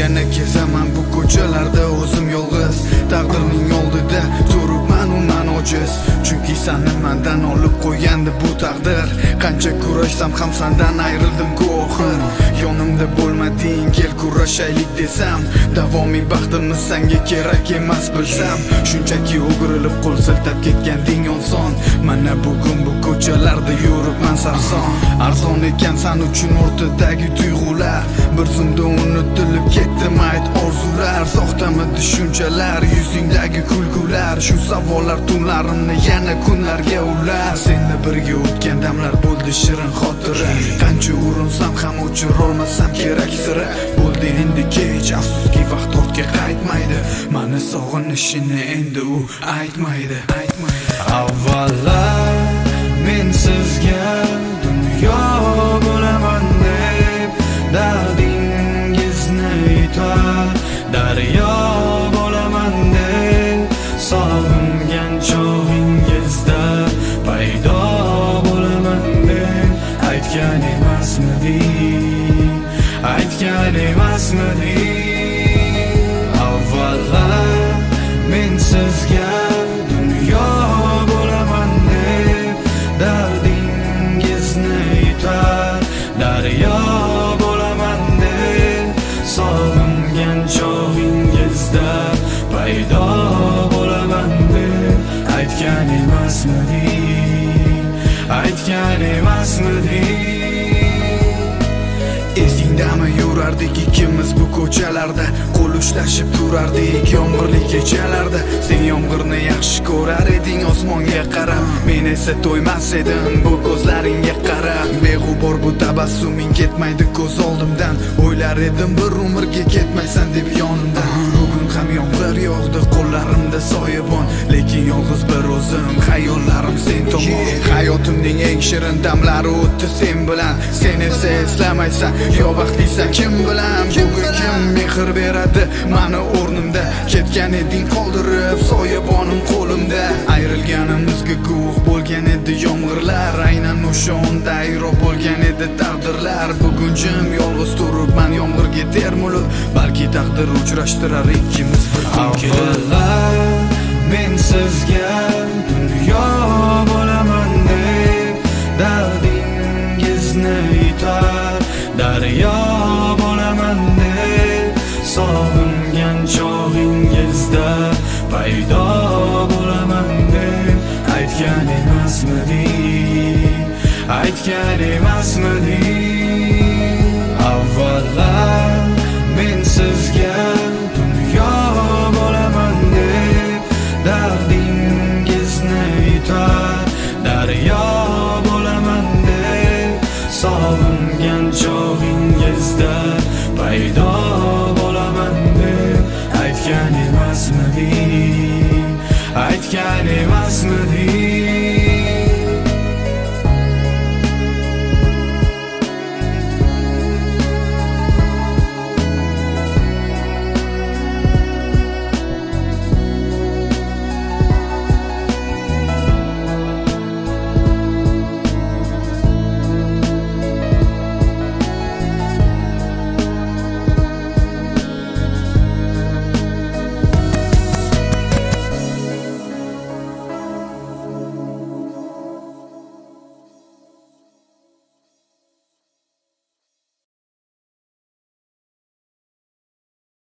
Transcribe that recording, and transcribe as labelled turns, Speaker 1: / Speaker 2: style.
Speaker 1: yana kezaman bu ko'chalarda o'zim yolg'iz. Taqdirning oldida turibman undan ojiz. Chunki seni mendan olib qo'ygandi bu taqdir. Qancha kurashsam ham sendan ayrildim-ku oxir. Yonimda bo'lmading, kel kurashaylik desam, davomiy baxtimni senga kerak emas bilsam. Shunchaki o'girilib qo'l siltab ketganding oson. Mana bugun bu ko'chalarda yuribman sarson. Arzon ekan sen uchun o'rtadagi tuyg'ular, bir zumda unutilib ketdi mayt orzular. Soxtamidi shunchalar, yuzingdagi kulgular, shu savollar tunlarimni yana kunlarga ular. Senla birga o'tgan damlar bo'ldi shirin xotira. Qancha urinsam ham o'chirolmasam kerak sira. Bo'ldi endi kech, afsuski vaqt ortga qaytmaydi. Mani sog'inishini endi u aytmaydi.
Speaker 2: Avvallar men sizga dunyo bo'laman deb dardingizni yutar, daryo bo'laman deb sog'ingan chog'ingizda paydo bo'laman deb aytgan emasmiding, aytgan emasmiding? Avvallar men sizga dunyo bo'laman deb dardingizni yutar, daryo bo'laman deb sog'ingan chog'ingizda paydo bo'laman deb aytgan emasmiding, aytgan emasmiding? Esingdami yurardik ikkimiz bu ko'chalarda, qo'l ushlashib turardik yomg'irli kechalarda. Sen yomg'irni yaxshi ko'rar eding osmonga qarab, men esa to'ymas edim bu ko'zlaringga qarab. Beg'ubor bu tabassuming ketmaydi ko'z oldimdan, o'ylar edim bir umrga ketmaysan deb yonimdan. Bugun ham yomg'ir yog'di, qo'llarimda soyabon, lekin yolg'iz bir o'zim, xayollarim sen tomon. Hayotimning eng shirin damlari o'tdi sen bilan, sen esa eslamaysan, yo baxtlisan kim bilan? Bugun kim mehr beradi mani o'rnimda? Ketgan eding qoldirib soyabonim qo'limda. Ayrilganimizga guvoh bo'lgan edi yomg'irlar, aynan o'sha onda ayro bo'lgan edi taqdirlar. Bugun jim yolg'iz turibman yomg'irga termulib, balki taqdir uchrashtirar ikkimiz bir kun kelib. Men sizga dunyo bo'laman deb dardingizni yutar, daryo bo'laman deb sog'ingan chog'ingizda paydo bo'laman deb aytgan emasmiding, aytgan emasmiding? Avvallar men sizga dunyo bo'laman deb dardingizni yutar, daryo bo'laman deb sog'ingan chog'ingizda paydo bo'laman deb aytgan emasmiding, aytgan emasmiding?